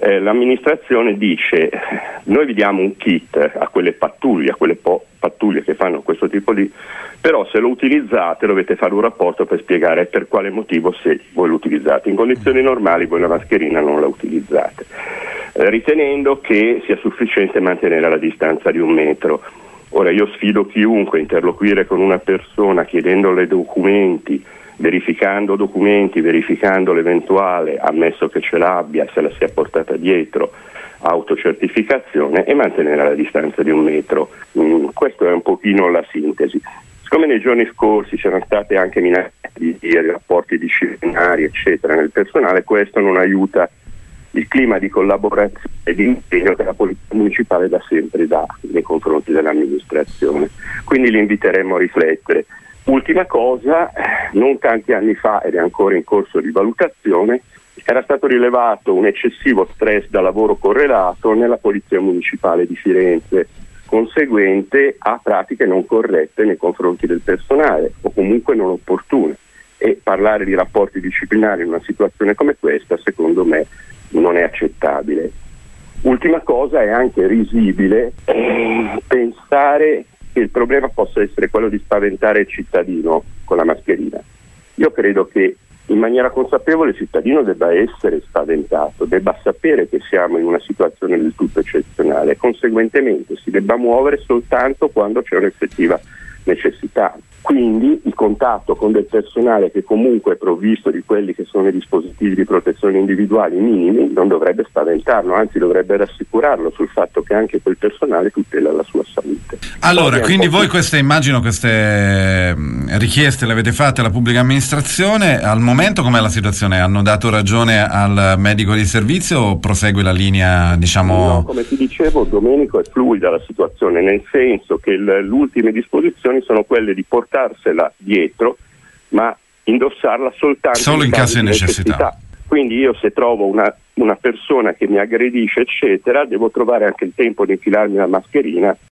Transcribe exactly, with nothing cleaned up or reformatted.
eh, l'amministrazione dice: noi vi diamo un kit a quelle pattuglie, a quelle po- pattuglie che fanno questo tipo di, però se lo utilizzate dovete fare un rapporto per spiegare per quale motivo se voi lo utilizzate. In condizioni normali voi la mascherina non la utilizzate, eh, ritenendo che sia sufficiente mantenere la distanza di un metro. Ora io sfido chiunque a interloquire con una persona chiedendole documenti, verificando documenti, verificando l'eventuale, ammesso che ce l'abbia, se la sia portata dietro, autocertificazione, e mantenere la distanza di un metro. Mm, questo è un pochino la sintesi. Siccome nei giorni scorsi c'erano state anche minacce di rapporti disciplinari eccetera nel personale, questo non aiuta il clima di collaborazione e di impegno che la Polizia Municipale da sempre dà nei confronti dell'amministrazione. Quindi li inviteremo a riflettere. Ultima cosa, non tanti anni fa, ed è ancora in corso di valutazione, era stato rilevato un eccessivo stress da lavoro correlato nella Polizia Municipale di Firenze, conseguente a pratiche non corrette nei confronti del personale o comunque non opportune, e parlare di rapporti disciplinari in una situazione come questa secondo me non è accettabile. Ultima cosa, è anche risibile eh, pensare che il problema possa essere quello di spaventare il cittadino con la mascherina. Io credo che in maniera consapevole il cittadino debba essere spaventato, debba sapere che siamo in una situazione del tutto eccezionale e conseguentemente si debba muovere soltanto quando c'è un'effettiva necessità. Quindi il contatto con del personale che comunque è provvisto di quelli che sono i dispositivi di protezione individuali minimi non dovrebbe spaventarlo, anzi dovrebbe rassicurarlo sul fatto che anche quel personale tutela la sua salute. Allora, quindi voi queste, immagino queste richieste le avete fatte alla pubblica amministrazione. Al momento com'è la situazione? Hanno dato ragione al medico di servizio o prosegue la linea, diciamo? No, come ti dicevo, Domenico, è fluida la situazione, nel senso che le ultime disposizioni sono quelle di portarsela dietro, ma indossarla soltanto solo in caso di necessità. necessità. Quindi io se trovo una, una persona che mi aggredisce eccetera, devo trovare anche il tempo di infilarmi la mascherina